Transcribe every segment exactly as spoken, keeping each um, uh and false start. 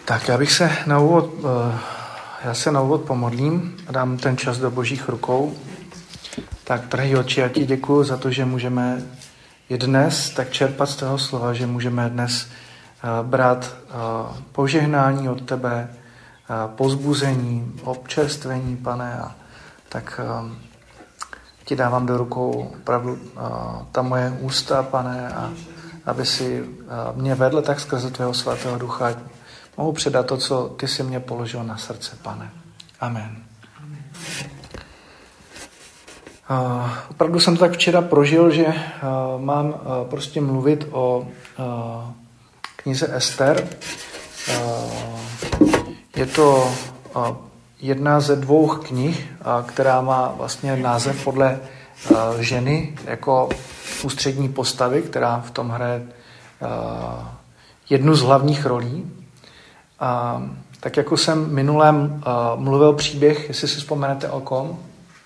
Tak já bych se na úvod, já se na úvod pomodlím a dám ten čas do Božích rukou. Tak, drahý Otče, já ti děkuju za to, že můžeme i dnes tak čerpat z toho slova, že můžeme dnes brát požehnání od tebe, povzbuzení, občerstvení, Pane. A tak ti dávám do rukou opravdu ta moje ústa, Pane, a aby si mě vedl tak skrze tvého svatého ducha, mohu předat to, co ty jsi mě položil na srdce, Pane. Amen. Uh, opravdu jsem to tak včera prožil, že uh, mám uh, prostě mluvit o uh, knize Ester. Uh, je to uh, jedna ze dvou knih, uh, která má vlastně název podle uh, ženy jako ústřední postavy, která v tom hraje uh, jednu z hlavních rolí. A tak jako jsem minulém uh, mluvil příběh, jestli si vzpomenete o kom?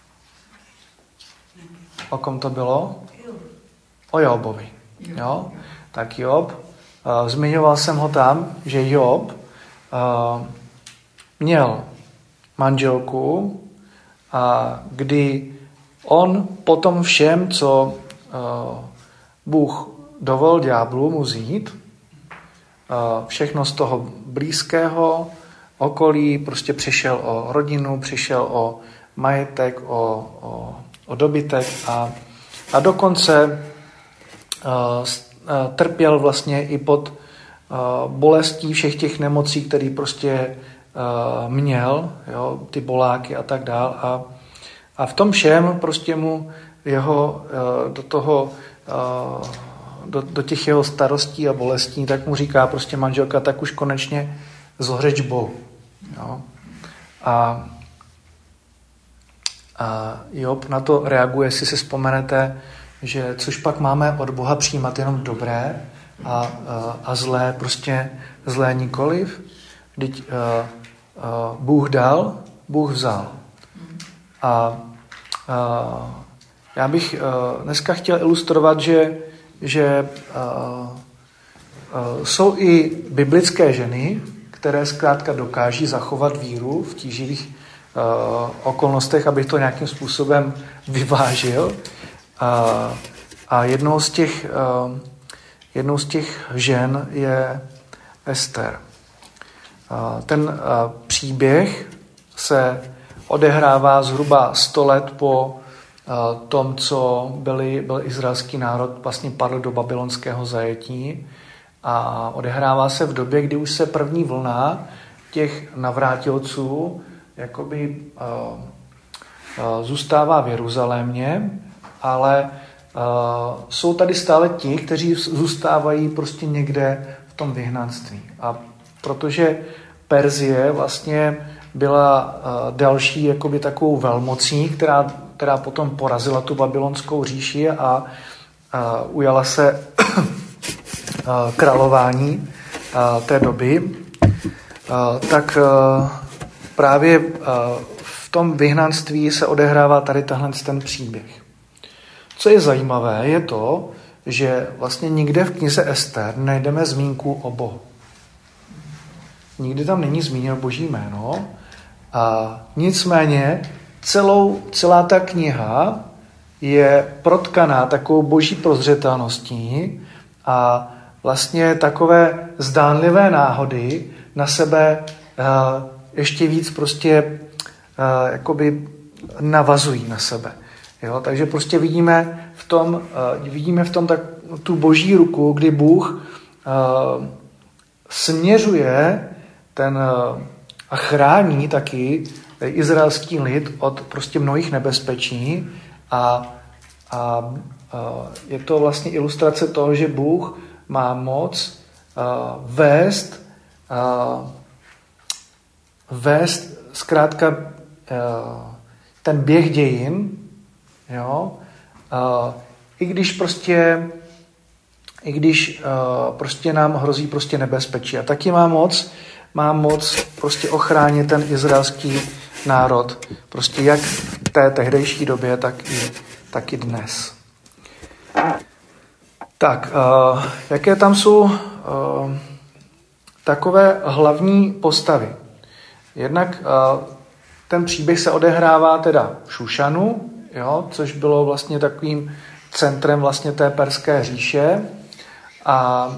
O kom to bylo? O Jobovi. Jo? Tak Job, uh, zmiňoval jsem ho tam, že Job uh, měl manželku, a kdy on potom všem, co uh, Bůh dovolil ďáblu mu vzít, všechno z toho blízkého okolí, prostě přišel o rodinu, přišel o majetek, o, o, o dobytek a, a dokonce uh, trpěl vlastně i pod uh, bolestí všech těch nemocí, které prostě uh, měl, jo, ty boláky a tak dál. A, a v tom všem prostě mu jeho uh, do toho uh, Do, do těch jeho starostí a bolestí, tak mu říká prostě manželka, tak už konečně zlhřeč Bohu. Jo? A, a Job na to reaguje, jestli si vzpomenete, že což pak máme od Boha přijímat jenom dobré a, a, a zlé, prostě zlé nikoliv. Vždyť a, a, Bůh dal, Bůh vzal. A, a já bych a, dneska chtěl ilustrovat, že že uh, uh, jsou i biblické ženy, které zkrátka dokáží zachovat víru v tíživých uh, okolnostech, abych to nějakým způsobem vyvážil. Uh, a jednou z těch, uh, jednou z těch žen je Ester. Uh, ten uh, příběh se odehrává zhruba sto let po tom, co byli, byl izraelský národ, vlastně padl do babylonského zajetí a odehrává se v době, kdy už se první vlna těch navrátilců jakoby uh, uh, zůstává v Jeruzalémě, ale uh, jsou tady stále ti, kteří zůstávají prostě někde v tom vyhnanství. A protože Perzie vlastně byla uh, další jakoby takovou velmocí, která která potom porazila tu babylonskou říši a, a ujala se a, králování a, té doby, a, tak a, právě a, v tom vyhnanství se odehrává tady tahle ten příběh. Co je zajímavé, je to, že vlastně nikde v knize Ester najdeme zmínku o Bohu. Nikdy tam není zmíněno Boží jméno a nicméně Celou, celá ta kniha je protkaná takovou boží prozřetelností a vlastně takové zdánlivé náhody na sebe uh, ještě víc prostě uh, jakoby navazují na sebe. Jo? Takže prostě vidíme v tom, uh, vidíme v tom tak, tu boží ruku, kdy Bůh uh, směřuje ten uh, a chrání taky izraelský lid od prostě mnohých nebezpečí a, a, a je to vlastně ilustrace toho, že Bůh má moc a, vést a, vést zkrátka a, ten běh dějin, jo, a, i když prostě i když a, prostě nám hrozí prostě nebezpečí a taky má moc má moc prostě ochránit ten izraelský národ, prostě jak v té tehdejší době, tak i, tak i dnes. Tak, uh, jaké tam jsou uh, takové hlavní postavy. Jednak ten příběh se odehrává teda v Šušanu, jo, což bylo vlastně takovým centrem vlastně té perské říše. A,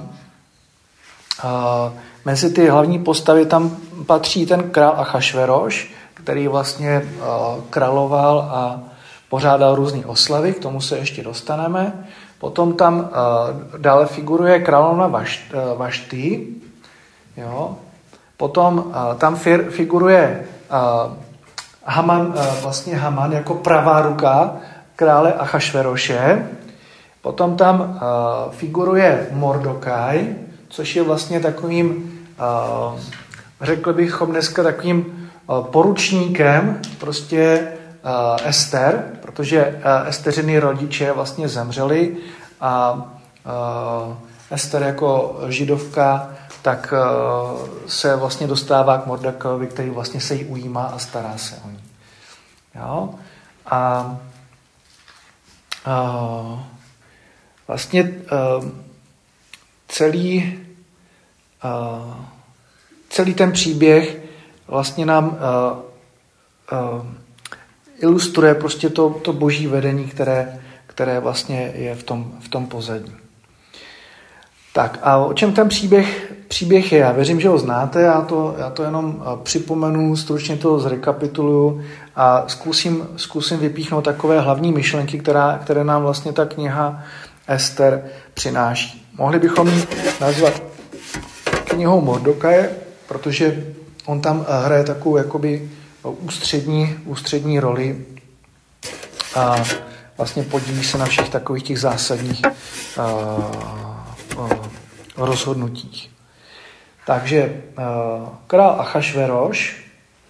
a mezi ty hlavní postavy tam patří ten král Achašveroš, který vlastně a, královal a pořádal různé oslavy, k tomu se ještě dostaneme. Potom tam a, dále figuruje královna Vaš, a, Vašty, jo. Potom a, tam fir, figuruje a, Haman, a, vlastně Haman jako pravá ruka krále Achašveroše. Potom tam uh, figuruje Mordokaj, což je vlastně takovým, uh, řekl bychom dneska takovým uh, poručníkem prostě uh, Ester, protože uh, Esteřiny rodiče vlastně zemřeli a uh, Ester jako židovka tak uh, se vlastně dostává k Mordokajovi, který vlastně se jí ujímá a stará se o ní. Jo? A uh, Vlastně uh, celý, uh, celý ten příběh vlastně nám uh, uh, ilustruje prostě to, to boží vedení, které, které vlastně je v tom, v tom pozadí. Tak a o čem ten příběh, příběh je? Já věřím, že ho znáte, já to, já to jenom uh, připomenu, stručně to zrekapituluju a zkusím, zkusím vypíchnout takové hlavní myšlenky, která, které nám vlastně ta kniha Ester přináší. Mohli bychom ji nazvat knihou Mordokaje, protože on tam hraje takovou jakoby ústřední, ústřední roli a vlastně podílí se na všech takových těch zásadních a, a, rozhodnutích. Takže a, král Achašveroš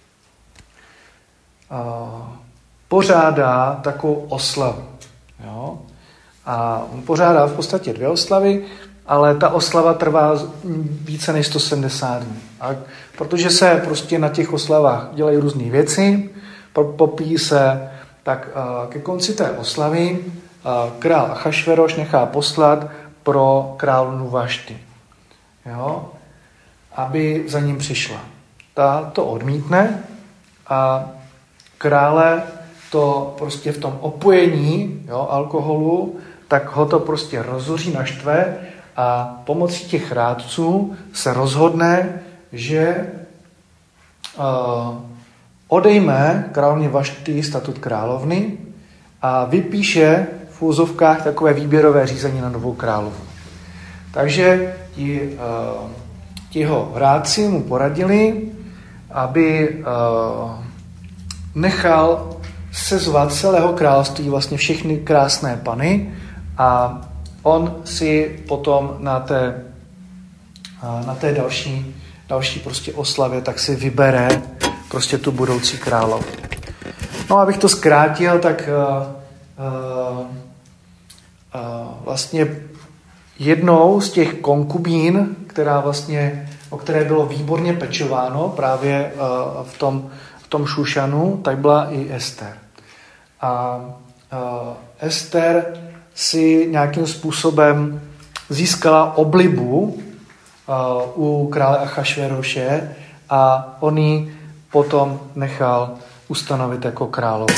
a, pořádá takovou oslavu. Jo? A on pořádá v podstatě dvě oslavy, ale ta oslava trvá více než sto sedmdesát dní. A protože se prostě na těch oslavách dělají různé věci, popíjí se, tak ke konci té oslavy král Achašveroš nechá poslat pro královnu Vašty, jo, aby za ním přišla. Ta to odmítne a krále to prostě v tom opojení, jo, alkoholu, tak ho to prostě rozhoří, naštve a pomocí těch rádců se rozhodne, že uh, odejme královně Vašty statut královny a vypíše v úzovkách takové výběrové řízení na novou královnu. Takže ti, uh, ti jeho rádci mu poradili, aby uh, nechal sezvat celého království vlastně všechny krásné pany a on si potom na té, na té další, další prostě oslavě tak si vybere prostě tu budoucí královnu. No, abych to zkrátil, tak uh, uh, uh, vlastně jednou z těch konkubín, která vlastně, o které bylo výborně pečováno právě uh, v tom, v tom Šušanu, tak byla i Ester. A uh, Ester si nějakým způsobem získala oblibu uh, u krále Achašveroše a on ji potom nechal ustanovit jako královnu.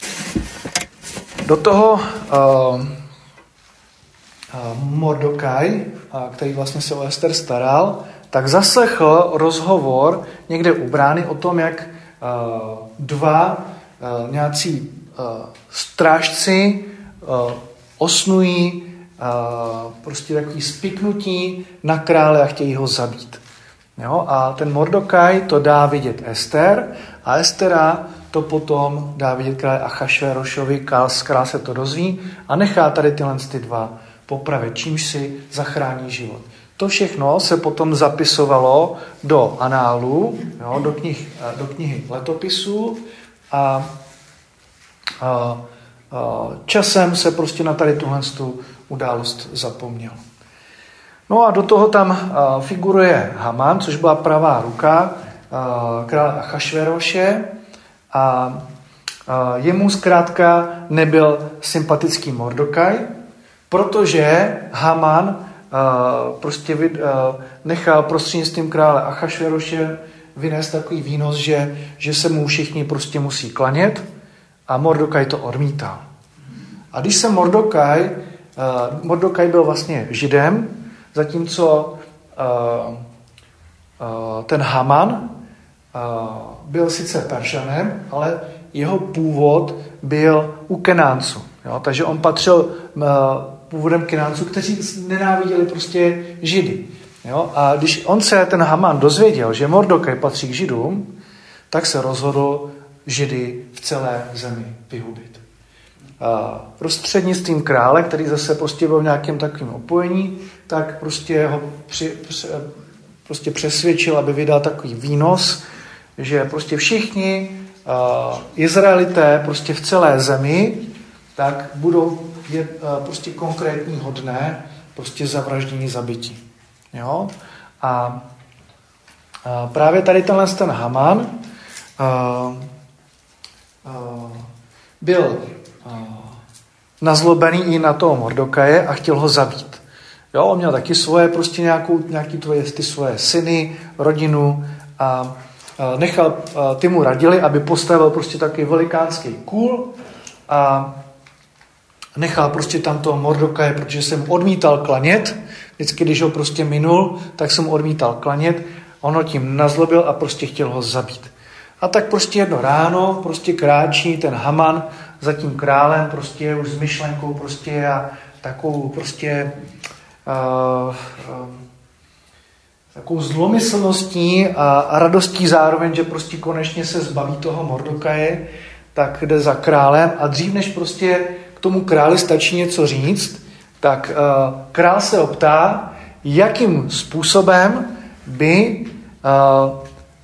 Do toho uh, uh, Mordokaj, uh, který vlastně se o Ester staral, tak zaslechl rozhovor někde u brány o tom, jak uh, dva uh, nějací uh, strážci uh, osnují uh, prostě takový spiknutí na krále a chtějí ho zabít. Jo? A ten Mordokaj to dá vidět Ester a Estera to potom dá vidět krále Achašverošovi, král se to dozví a nechá tady tyhle ty dva popravit, čímž si zachrání život. To všechno se potom zapisovalo do análu, jo, do, knih, do knihy letopisů a, a, a časem se prostě na tady tuhle událost zapomněl. No a do toho tam a, figuruje Haman, což byla pravá ruka krále Achašveroše a, a jemu zkrátka nebyl sympatický Mordokaj, protože Haman prostě nechal prostřednictvím krále Achašveroše vynést takový výnos, že, že se mu všichni prostě musí klanět a Mordokaj to odmítal. A když se Mordokaj, Mordokaj byl vlastně Židem, zatímco ten Haman byl sice Peržanem, ale jeho původ byl u Kenánců. Jo? Takže on patřil původem Kenánců, kteří nenáviděli prostě Židy. Jo? A když on se, ten Haman, dozvěděl, že Mordokaj patří k Židům, tak se rozhodl Židy v celé zemi vyhubit. Prostřednictvím krále, který zase prostě byl v nějakém takovém opojení, tak prostě ho při, prostě přesvědčil, aby vydal takový výnos, že prostě všichni uh, Izraelité prostě v celé zemi tak budou je, uh, prostě konkrétního dne prostě zavraždění, zabití. Jo? A uh, právě tady tenhle ten Haman uh, uh, byl uh, nazlobený i na toho Mordokaje a chtěl ho zabít. Jo, on měl taky svoje, prostě nějakou, nějaký tvoje, ty svoje syny, rodinu a nechal, ty mu radili, aby postavil prostě takový velikánský kůl a nechal prostě tam toho Mordokaje, protože jsem odmítal klanět, vždycky, když ho prostě minul, tak jsem odmítal klanět, on ho tím nazlobil a prostě chtěl ho zabít. A tak prostě jedno ráno prostě kráčí ten Haman za tím králem, prostě už s myšlenkou prostě a takovou prostě uh, uh, takovou zlomyslností a, a radostí zároveň, že prostě konečně se zbaví toho Mordokaje, tak jde za králem a dřív než prostě k tomu králi stačí něco říct, tak uh, král se optá, jakým způsobem by uh,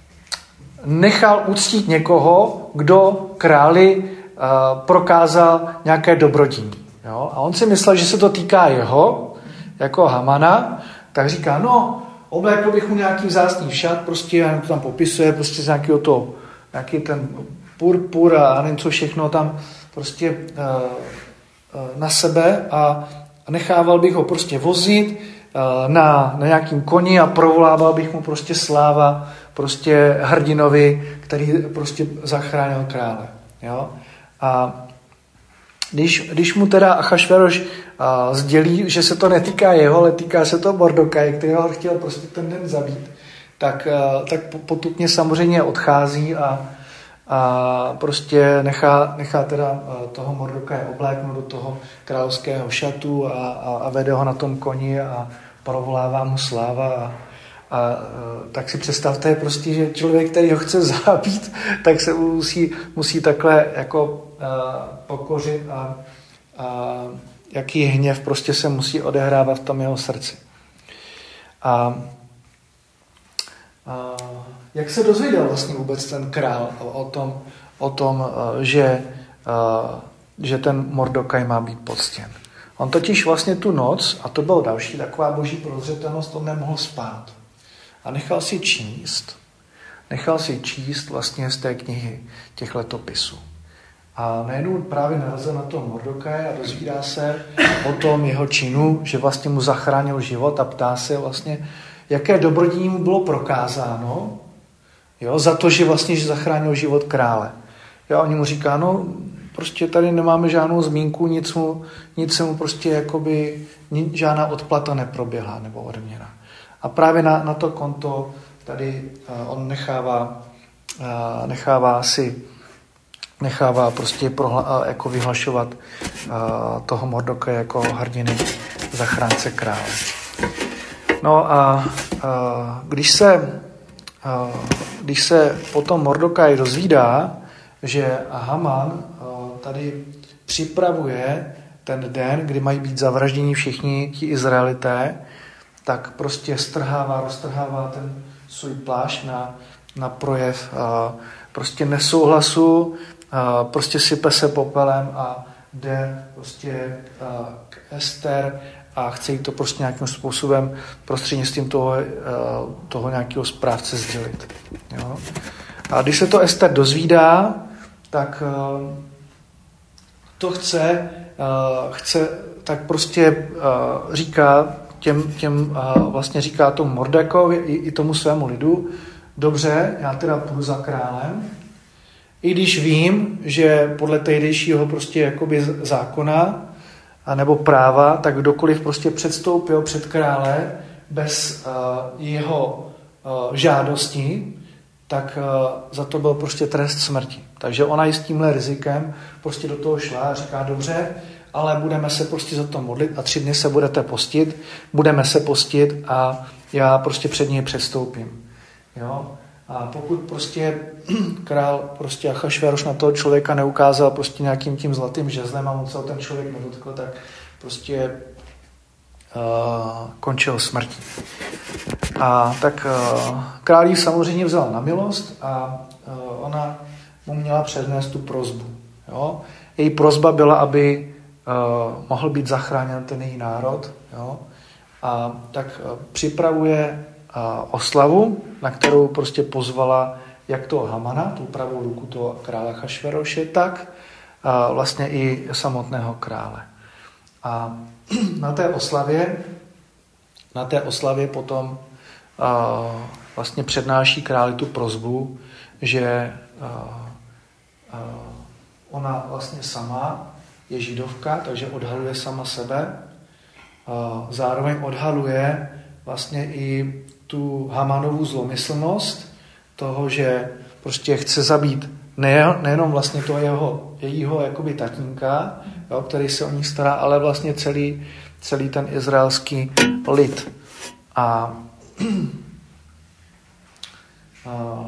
nechal uctít někoho, kdo králi uh, prokázal nějaké dobrodění. Jo? A on si myslel, že se to týká jeho, jako Hamana, tak říká, no, oblékl bych mu nějaký vzácný šat, prostě to tam popisuje, prostě z nějakého toho, nějaký ten purpur a nevím co všechno tam prostě uh, uh, na sebe a nechával bych ho prostě vozit uh, na, na nějakým koni a provolával bych mu prostě sláva prostě hrdinovi, který prostě zachránil krále. Jo? A když, když mu teda Achašveroš uh, sdělí, že se to netýká jeho, ale týká se to Mordokaje, který ho chtěl prostě ten den zabít, tak, uh, tak potupně samozřejmě odchází a, a prostě nechá, nechá teda uh, toho Mordokaje obléknout do toho královského šatu a, a, a vede ho na tom koni a provolává mu sláva a, a tak si představte prostě, že člověk, který ho chce zabít, tak se musí, musí takhle jako uh, pokořit a, a jaký hněv prostě se musí odehrávat v tom jeho srdci. A, a jak se dozvěděl vlastně vůbec ten král o tom, o tom že, uh, že ten Mordokaj má být poctěn? On totiž vlastně tu noc, a to byla další taková boží prozřetelnost, on nemohl spát. A nechal si číst, nechal si číst vlastně z té knihy těch letopisů. A najednou právě narazil na toho Mordokaje a dozvídá se o tom jeho činu, že vlastně mu zachránil život a ptá se vlastně, jaké dobrodění mu bylo prokázáno, jo, za to, že vlastně že zachránil život krále. Jo, a oni mu říká, no prostě tady nemáme žádnou zmínku, nic mu, nic se mu prostě jakoby, žádná odplata neproběhla nebo odměna. A právě na, na to konto tady uh, on nechává, uh, nechává si, nechává prostě prohla, uh, jako vyhlašovat uh, toho Mordokaje jako hrdiny zachránce krále. No a uh, když se, uh, když se potom Mordokaj dozvídá, že Haman uh, tady připravuje ten den, kdy mají být zavražděni všichni ti Izraelité, tak prostě strhává, roztrhává ten svůj plášť na, na projev uh, prostě nesouhlasu, uh, prostě sype se popelem a jde prostě uh, k Ester a chce jí to prostě nějakým způsobem prostřednictvím toho, uh, toho nějakého správce sdělit. Jo? A když se to Ester dozvídá, tak uh, to chce, uh, chce tak prostě uh, říká těm, těm vlastně říká tomu Mordekovi i, i tomu svému lidu, dobře, já teda půjdu za králem, i když vím, že podle tehdejšího prostě jakoby zákona a nebo práva, tak kdokoliv prostě předstoupil před krále bez uh, jeho uh, žádosti, tak uh, za to byl prostě trest smrti. Takže ona i s tímhle rizikem prostě do toho šla a říká, dobře, ale budeme se prostě za to modlit a tři dny se budete postit, budeme se postit a já prostě před něj předstoupím. Jo? A pokud prostě král prostě Achašvéroš na toho člověka neukázal prostě nějakým tím zlatým žezlem a moc se ten člověk nedotkl, tak prostě uh, končil smrtí. A tak uh, král jí samozřejmě vzala na milost a uh, ona mu měla přednést tu prosbu. Jo? Její prosba byla, aby uh, mohl být zachráněn ten její národ. Jo? A tak uh, připravuje oslavu, na kterou prostě pozvala jak toho Hamana, tu pravou ruku toho krále Achašvéroše, tak vlastně i samotného krále. A na té oslavě, na té oslavě potom vlastně přednáší králi tu prosbu, že ona vlastně sama je židovka, takže odhaluje sama sebe, zároveň odhaluje vlastně i tu Hamanovu zlomyslnost toho, že prostě chce zabít ne, nejenom vlastně toho jeho, jejího jakoby tatínka, jo, který se o ní stará, ale vlastně celý, celý ten izraelský lid. A, a,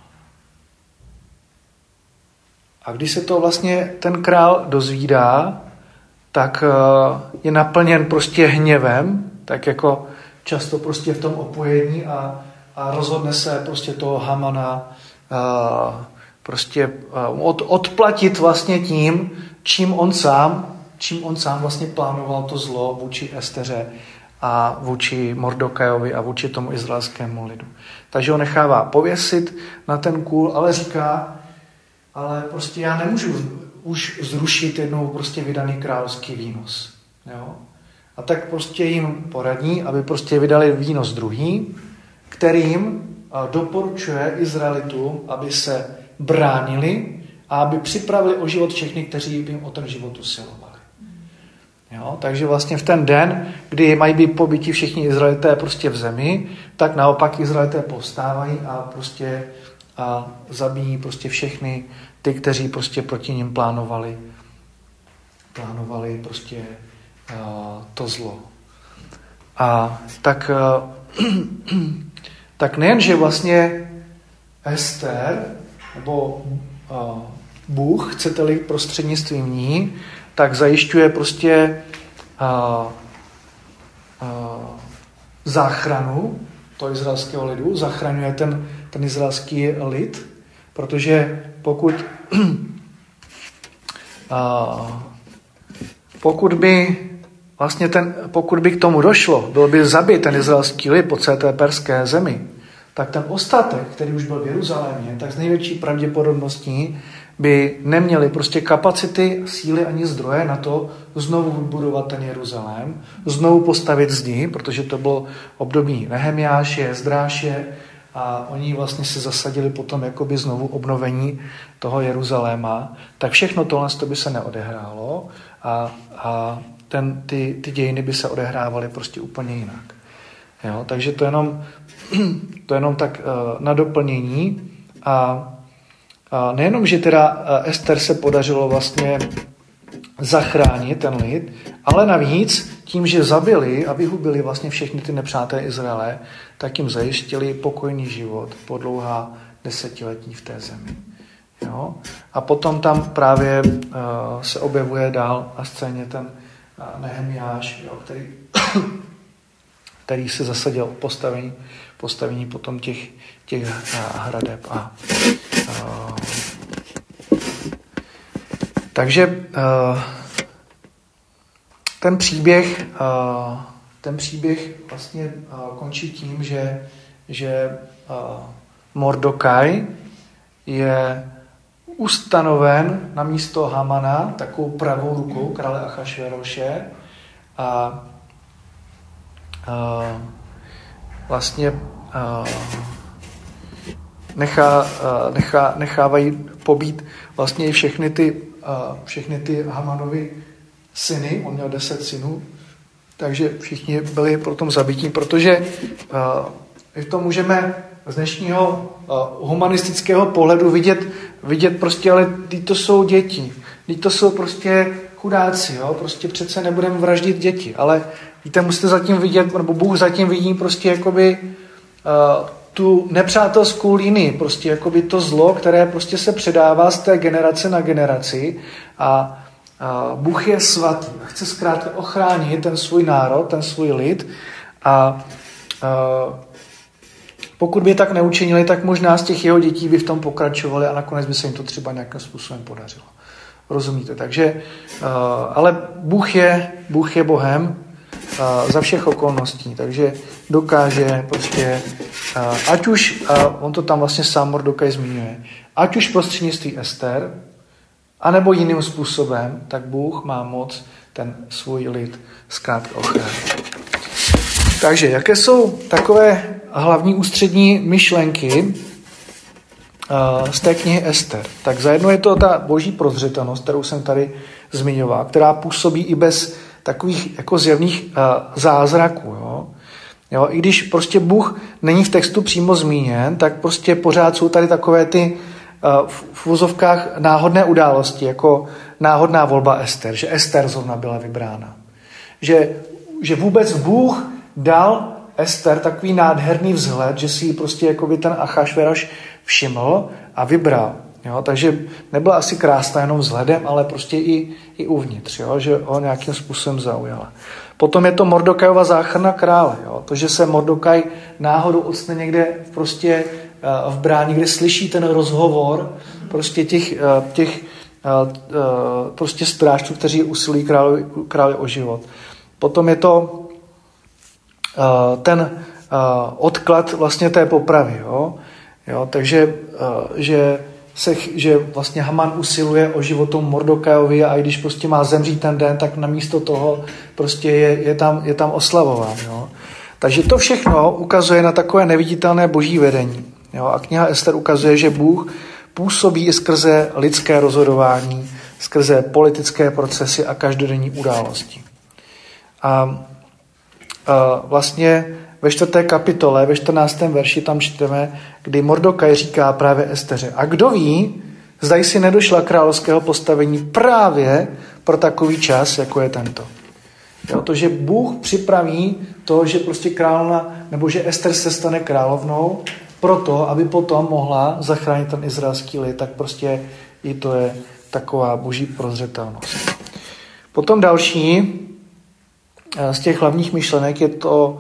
a když se to vlastně ten král dozvídá, tak je naplněn prostě hněvem, tak jako často prostě v tom opojení a, a rozhodne se prostě toho Hamana a, prostě a, od, odplatit vlastně tím, čím on sám, čím on sám vlastně plánoval to zlo vůči Esteře a vůči Mordokajovi a vůči tomu izraelskému lidu. Takže ho nechává pověsit na ten kůl, ale říká, ale prostě já nemůžu už zrušit jednou prostě vydaný královský výnos. Jo? A tak prostě jim poradí, aby prostě vydali výnos druhý, kterým doporučuje Izraelitům, aby se bránili a aby připravili o život všechny, kteří by jim o ten život usilovali. Jo? Takže vlastně v ten den, kdy mají být pobyti všichni Izraelité prostě v zemi, tak naopak Izraelité povstávají a prostě a zabijí prostě všechny ty, kteří prostě proti nim plánovali, plánovali prostě uh, to zlo. A tak, uh, tak nejen, že vlastně Ester, nebo uh, Bůh, chcete-li prostřednictvím ní, tak zajišťuje prostě uh, uh, záchranu toho izraelského lidu, zachraňuje ten, ten izraelský lid, protože pokud uh, pokud by vlastně ten, pokud by k tomu došlo, byl by zabit ten izraelský lid po celé té perské zemi, tak ten ostatek, který už byl v Jeruzalémě, tak z největší pravděpodobností by neměli prostě kapacity, síly ani zdroje na to znovu vybudovat ten Jeruzalém, znovu postavit zdi, protože to bylo období Nehemiáše, Ezdráše a oni vlastně se zasadili potom jakoby znovu obnovení toho Jeruzaléma, tak všechno tohle by se neodehrálo a, a ten, ty, ty dějiny by se odehrávaly prostě úplně jinak. Jo? Takže to jenom, to jenom tak uh, na doplnění a A nejenom, že teda Ester se podařilo vlastně zachránit ten lid, ale navíc tím, že zabili a vyhubili vlastně všechny ty nepřátelé Izraele, tak jim zajistili pokojný život po dlouhá desetiletí v té zemi. Jo? A potom tam právě uh, se objevuje dál na scéně ten uh, Nehemiáš, jo, který, který se zasadil o postavení, postavení potom těch, těch uh, hradeb a Uh, takže uh, ten příběh uh, ten příběh vlastně uh, končí tím, že, že uh, Mordokaj je ustanoven na místo Hamana takovou pravou rukou krále Achašvéroše a uh, vlastně uh, nechá, uh, nechá, nechávají pobít vlastně i všechny ty, uh, všechny ty Hamanovy syny, on měl deset synů, takže všichni byli potom zabití, protože uh, to můžeme z dnešního uh, humanistického pohledu vidět, vidět prostě, ale to jsou děti, to jsou prostě chudáci, jo? Prostě přece nebudeme vraždit děti, ale víte, musíte zatím vidět, nebo Bůh zatím vidí prostě jakoby uh, tu nepřátelskou linii, prostě jakoby to zlo, které prostě se předává z té generace na generaci a uh, Bůh je svatý a chce zkrátka ochránit ten svůj národ, ten svůj lid a uh, pokud by tak neučinili, tak možná z těch jeho dětí by v tom pokračovali a nakonec by se jim to třeba nějakým způsobem podařilo. Rozumíte? Takže, uh, ale Bůh je, Bůh je Bohem uh, za všech okolností, takže dokáže prostě, uh, ať už, uh, on to tam vlastně sám Mordokaj zmiňuje, ať už prostřednictví Ester, anebo jiným způsobem, tak Bůh má moc ten svůj lid zkrátka ochránit. Takže, jaké jsou takové hlavní ústřední myšlenky uh, z té knihy Ester? Tak zajedno je to ta boží prozřetelnost, kterou jsem tady zmiňoval, která působí i bez takových jako zjevných uh, zázraků. Jo? Jo, i když prostě Bůh není v textu přímo zmíněn, tak prostě pořád jsou tady takové ty uh, v, v úzovkách náhodné události, jako náhodná volba Ester, že Ester zrovna byla vybrána. Že, že vůbec Bůh dal Ester takový nádherný vzhled, že si ji prostě jakoby ten Achašveroš všiml a vybral. Jo? Takže nebyla asi krásná jenom vzhledem, ale prostě i, i uvnitř, jo? Že ho nějakým způsobem zaujala. Potom je to Mordokajova záchrana krále. Jo? To, že se Mordokaj náhodou octne někde prostě uh, v bráně, kde slyší ten rozhovor prostě těch, uh, těch uh, uh, prostě strážců, kteří usilují králi, králi o život. Potom je to Uh, ten uh, odklad vlastně té popravy. Jo? Jo, takže uh, že, se, že vlastně Haman usiluje o život tomu Mordokajovi a i když prostě má zemřít ten den, tak namísto toho prostě je, je, tam, je tam oslavován. Jo? Takže to všechno ukazuje na takové neviditelné boží vedení. Jo? A kniha Ester ukazuje, že Bůh působí i skrze lidské rozhodování, skrze politické procesy a každodenní události. A vlastně ve čtvrté kapitole, ve čtrnáctém verši tam čteme, kdy Mordokaj říká právě Esteře: a kdo ví, zda jsi nedošla královského postavení právě pro takový čas, jako je tento. Jo, to, že Bůh připraví to, že prostě královna, nebo že Ester se stane královnou, proto, aby potom mohla zachránit ten izraelský lid, tak prostě i to je taková boží prozřetelnost. Potom další z těch hlavních myšlenek je to,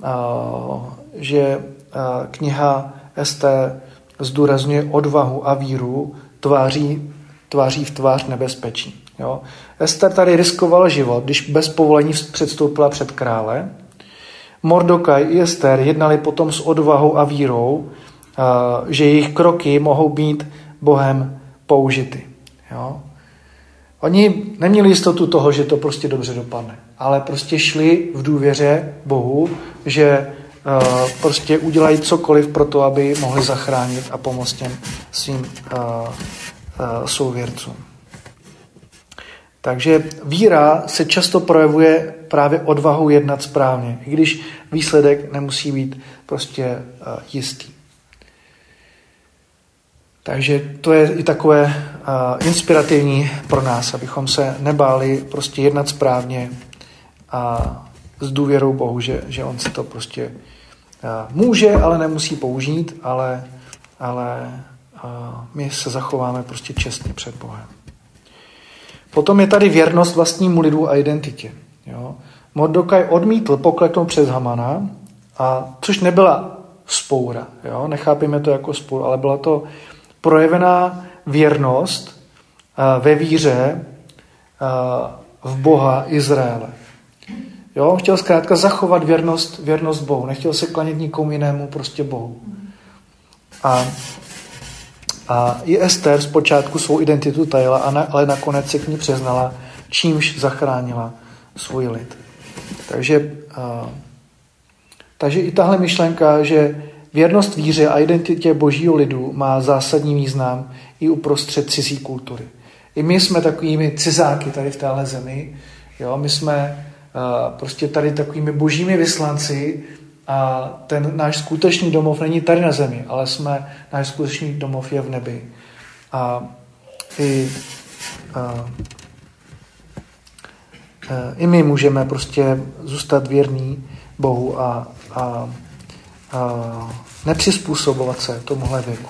že kniha Ester zdůrazňuje odvahu a víru tváří, tváří v tvář nebezpečí. Jo? Ester tady riskovala život, když bez povolení předstoupila před krále. Mordokaj i Ester jednali potom s odvahou a vírou, že jejich kroky mohou být Bohem použity. Jo? Oni neměli jistotu toho, že to prostě dobře dopadne, ale prostě šli v důvěře Bohu, že uh, prostě udělají cokoliv pro to, aby mohli zachránit a pomoct těm svým uh, uh, souvěrcům. Takže víra se často projevuje právě odvahou jednat správně, i když výsledek nemusí být prostě uh, jistý. Takže to je i takové uh, inspirativní pro nás, abychom se nebáli prostě jednat správně a s důvěrou Bohu, že, že on si to prostě uh, může, ale nemusí použít, ale, ale uh, my se zachováme prostě čestně před Bohem. Potom je tady věrnost vlastnímu lidu a identitě. Jo? Mordokaj odmítl pokleknout přes Hamana, a, což nebyla vzpoura. Jo? Nechápíme to jako spour, ale byla to projevená věrnost uh, ve víře uh, v Boha Izraele. Jo, on chtěl zkrátka zachovat věrnost, věrnost Bohu. Nechtěl se klanět nikomu jinému, prostě Bohu. A, a i Ester zpočátku svou identitu tajila, ale nakonec se k ní přiznala, čímž zachránila svůj lid. Takže uh, takže i tahle myšlenka, že věrnost víře a identitě božího lidu má zásadní význam i uprostřed cizí kultury. I my jsme takovými cizáky tady v téhle zemi. Jo? My jsme uh, prostě tady takovými božími vyslanci a ten náš skutečný domov není tady na zemi, ale jsme, náš skutečný domov je v nebi. A i, uh, uh, i my můžeme prostě zůstat věrní Bohu a, a, a nepřizpůsobovat se tomuhle věku.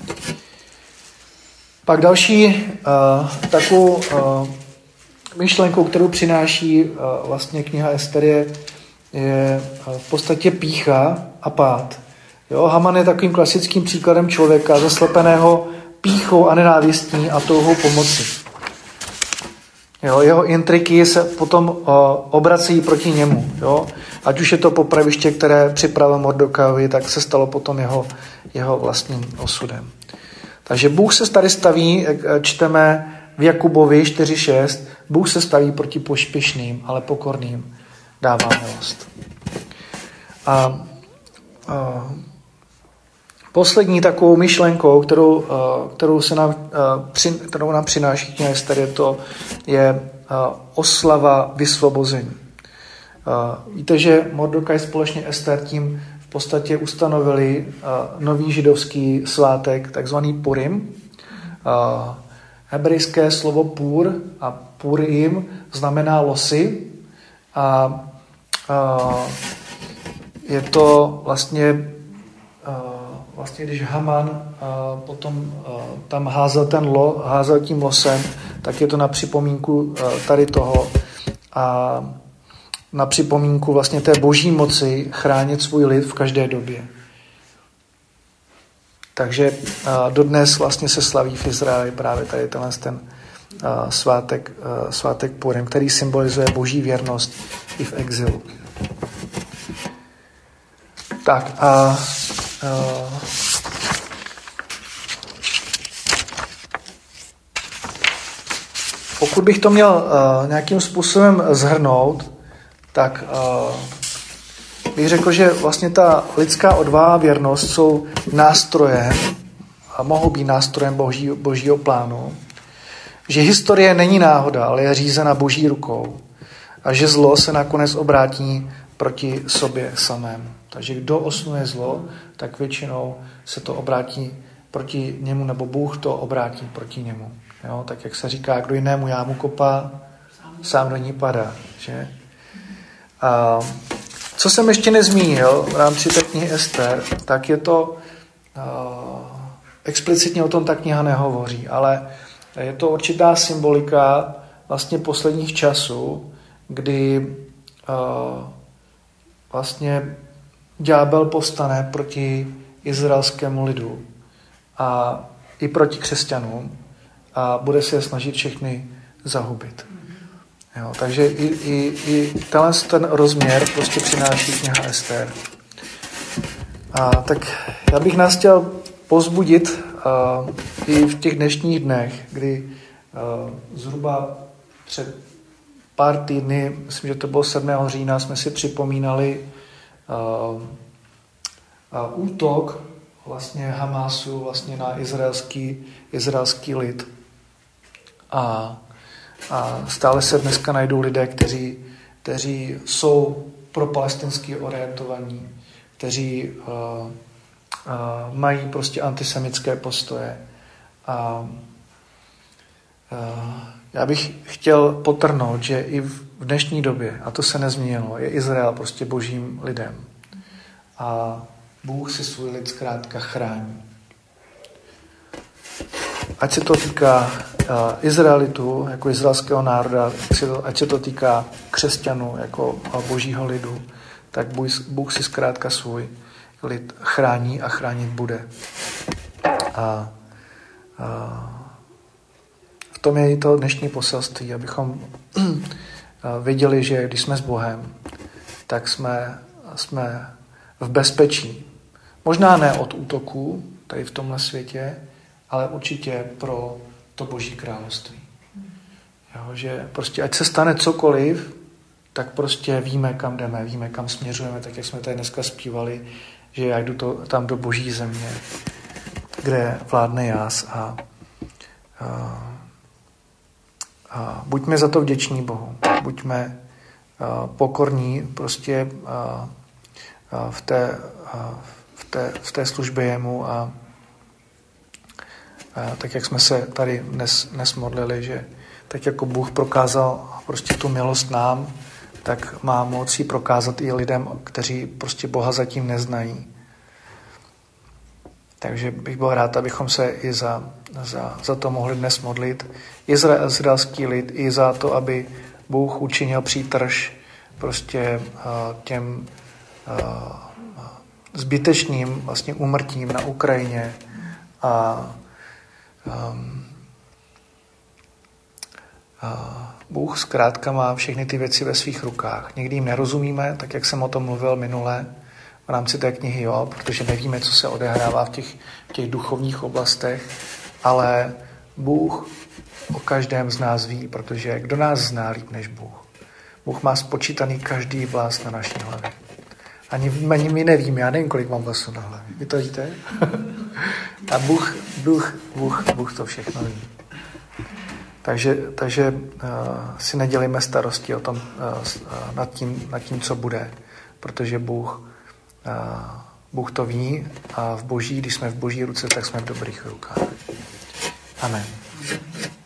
Pak další uh, takovou uh, myšlenkou, kterou přináší uh, vlastně kniha Ester, je, je uh, v podstatě pýcha a pád. Jo, Haman je takovým klasickým příkladem člověka zaslepeného pýchou a nenávistní a touhou pomoci. Jo, jeho intriky se potom uh, obrací proti němu. Jo? Ať už je to popraviště, které připravil Mordokajovi, tak se stalo potom jeho, jeho vlastním osudem. Takže Bůh se tady staví, jak čteme v Jakubovi čtyři šest, Bůh se staví proti pospěšným, ale pokorným dává milost. A, a poslední takovou myšlenkou, kterou, kterou, se nám, kterou nám přináší kniha Ester, je to je oslava vysvobození. Víte, že Mordokaj společně Ester tím v podstatě ustanovili nový židovský svátek, takzvaný Purim. Hebrejské slovo pur a purim znamená losy a je to vlastně Vlastně, když Haman uh, potom uh, tam házel ten lo, házel tím losem, tak je to na připomínku uh, tady toho a na připomínku vlastně té boží moci chránit svůj lid v každé době. Takže uh, dodnes vlastně se slaví v Izraeli právě tady tenhle ten uh, svátek, uh, svátek Purim, který symbolizuje boží věrnost i v exilu. Tak a Uh, pokud bych to měl uh, nějakým způsobem zhrnout, tak uh, bych řekl, že vlastně ta lidská odvaha a věrnost jsou nástrojem a mohou být nástrojem boží, božího plánu, že historie není náhoda, ale je řízena boží rukou a že zlo se nakonec obrátí proti sobě samému. Takže kdo osnuje zlo, tak většinou se to obrátí proti němu, nebo Bůh to obrátí proti němu. Jo? Tak jak se říká, kdo jinému jámu kopá, sám do ní padá. Že? A co jsem ještě nezmínil v rámci té knihy Ester, tak je to, uh, explicitně o tom ta kniha nehovoří, ale je to určitá symbolika vlastně posledních časů, kdy uh, vlastně ďábel povstane proti izraelskému lidu a i proti křesťanům a bude se je snažit všechny zahubit. Jo, takže i, i, i tenhle ten rozměr prostě přináší kniha Ester. A tak já bych nás chtěl povzbudit uh, i v těch dnešních dnech, kdy uh, zhruba před pár týdny, myslím, že to bylo sedmého října, jsme si připomínali uh, uh, útok vlastně Hamásu vlastně na izraelský, izraelský lid. A, a stále se dneska najdou lidé, kteří, kteří jsou pro palestinsky orientovaní, kteří uh, uh, mají prostě antisemické postoje. A uh, já bych chtěl potrhnout, že i v dnešní době, a to se nezměnilo, je Izrael prostě božím lidem. A Bůh si svůj lid zkrátka chrání. Ať se to týká uh, Izraelitů, jako izraelského národa, ať se to, ať se to týká křesťanů, jako uh, božího lidu, tak Bůh, Bůh si zkrátka svůj lid chrání a chránit bude. A uh, v tom je i to dnešní poselství, abychom věděli, že když jsme s Bohem, tak jsme, jsme v bezpečí. Možná ne od útoků tady v tomhle světě, ale určitě pro to boží království. Jo, že prostě ať se stane cokoliv, tak prostě víme, kam jdeme, víme, kam směřujeme, tak jak jsme tady dneska zpívali, že já jdu to, tam do boží země, kde vládne jás a, a, a buďme za to vděční Bohu, buďme a, pokorní prostě a, a v, té, a, v, té, v té službě jemu a, a tak, jak jsme se tady dnes, dnes modlili, že tak jako Bůh prokázal prostě tu milost nám, tak má moc ji prokázat i lidem, kteří prostě Boha zatím neznají. Takže bych byl rád, abychom se i za, za, za to mohli dnes modlit. Izraelský lid, i za to, aby Bůh učinil přítrž prostě uh, těm uh, zbytečným vlastně úmrtím na Ukrajině a um, Bůh zkrátka má všechny ty věci ve svých rukách. Někdy jim nerozumíme, tak jak jsem o tom mluvil minule v rámci té knihy Job, protože nevíme, co se odehrává v těch, v těch duchovních oblastech, ale Bůh o každém z nás ví, protože kdo nás zná líp než Bůh. Bůh má spočítaný každý vlas na naší hlavě. Ani, ani my nevíme, já nevím, kolik mám vlasů na hlavě. Vy to víte? A Bůh, Bůh, Bůh, Bůh to všechno ví. Takže, takže uh, si nedělejme starosti o tom, uh, nad, tím, nad tím, co bude, protože Bůh, uh, Bůh to ví a v boží, když jsme v boží ruce, tak jsme v dobrých rukách. Amen.